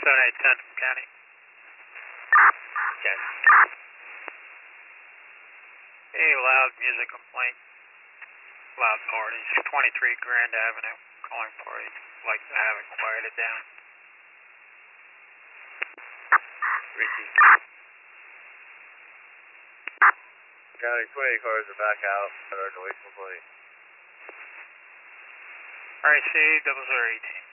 7810 from County. Yes. Hey, loud music complaint. Loud parties. 23 Grand Avenue. Calling party. Like to have it quieted down. Richie. County 20 cars are back out at our noise complaint. RAC 0018.